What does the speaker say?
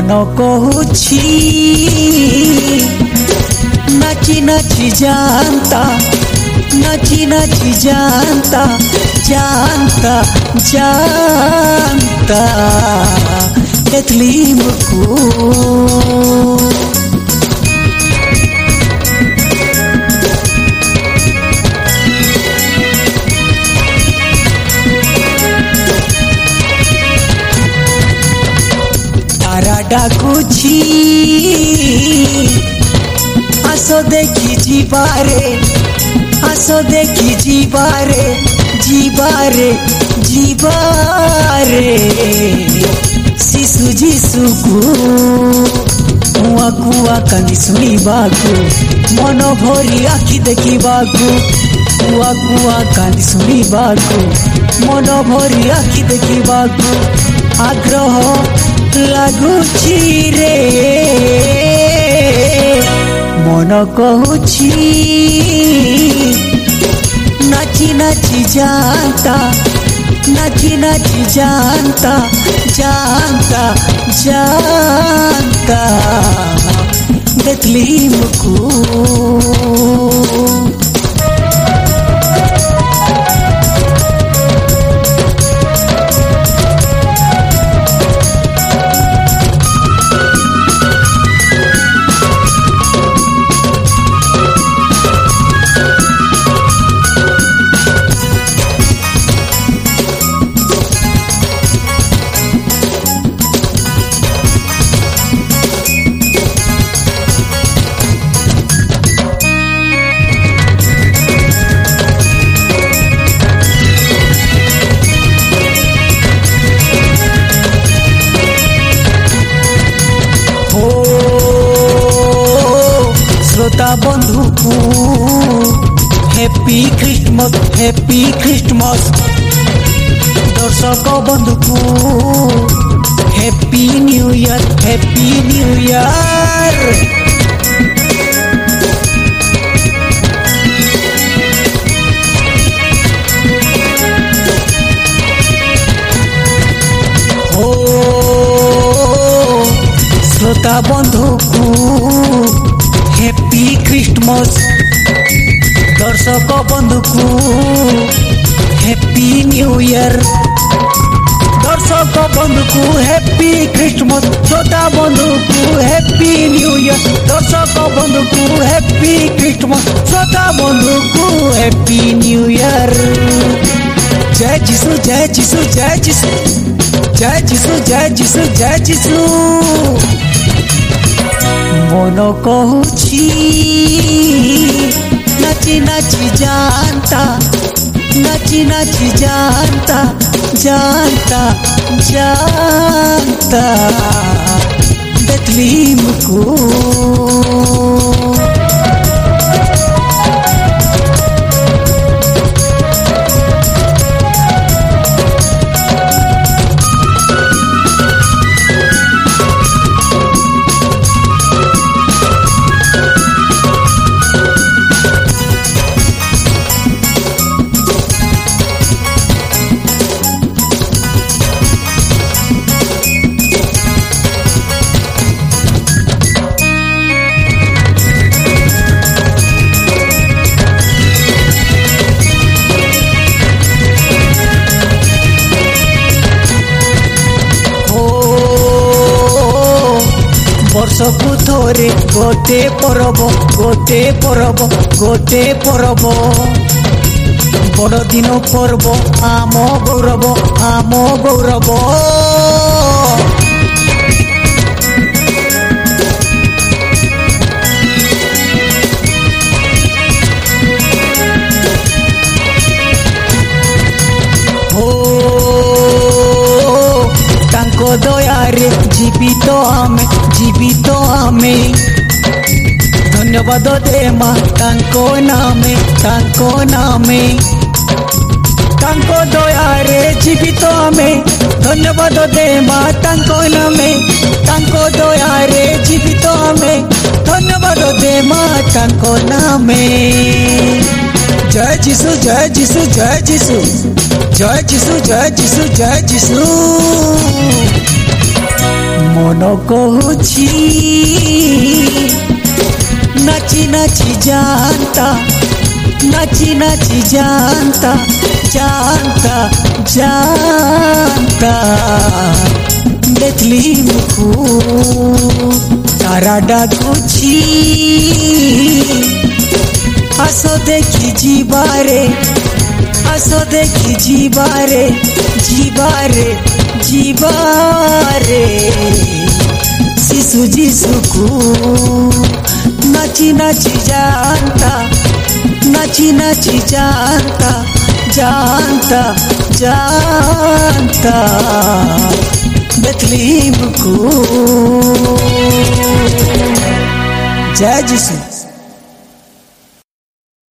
मन कहूछि नाची नाची जानता, नाची नाची जानता, जानता जानता देखली मुझको। तारा डाकुछि आसो देखी जीवारे, आसो देखी जीवारे, जीवारे जीवारे शिशु जीशु को कुआ कुआ कानी शुणिबाकू, मन भरी आखि देखिबाकू, कुआ कुआ कानी शुणिबाकू, मन भरी आखि देखिबाकू आग्रह लागुछि रे। मन कहूछि नाची नाची जानता, नाची नाची जानता, जानता जानता देखली मुझको। श्रोता बंधु को हैप्पी क्रिसमस, हैप्पी क्रिसमस। दर्शक बंधु को happy new year, happy new year. ओ श्रोता बंधु को हैप्पी क्रिसमस। दर्शक बंधु को हैप्पी न्यू ईयर। दर्शक बंधु को हैप्पी क्रिसमस, श्रोता बंधु को हैप्पी न्यू ईयर। दर्शक बंधु को हैप्पी क्रिसमस, श्रोता बंधु को हैप्पी न्यू ईयर। जय जीशु, जय जीशु, जय जीशु, जय जीशु, जय जीशु, जय जीशु। मन कहूछि नाची नाची जानता, नाची नाची जानता, जानता जानता देखली मुझको। ବର୍ଷକୁ ଥରେ ଗୋଟେ ପରବ, ଗୋଟେ ପରବ, ଗୋଟେ ପରବ। ବଡ଼ଦିନ ପର୍ବ ଆମ ଗୌରବ, ଆମ ଗୌରବ। तांको दयारे जीवित आमे, जीवित आमे। धन्यवाद दे माँ तांको नामे, तांको नामे। तांको दयारे जीवित आमे, धन्यवाद दे माँ तांको नामे। तांको दयारे जीवित आमे, धन्यवाद दे माँ तांको नामे। जय जीशु, जय जीशु, जय जीशु, जय जीशु, जय जीशु, जय जीशु। मन कहूची नाची नाची जानता, नाची नाची जानता, जानता जानता बेथलीम को तारा डाकुची आसो देखी जीवारे, आसो देखी जीवारे, जीवारे जीवारे शिशु जीशु को नाची नाची जानता, नाची नाची जानता, जानता जानता बेथलीम को। जय यीशु।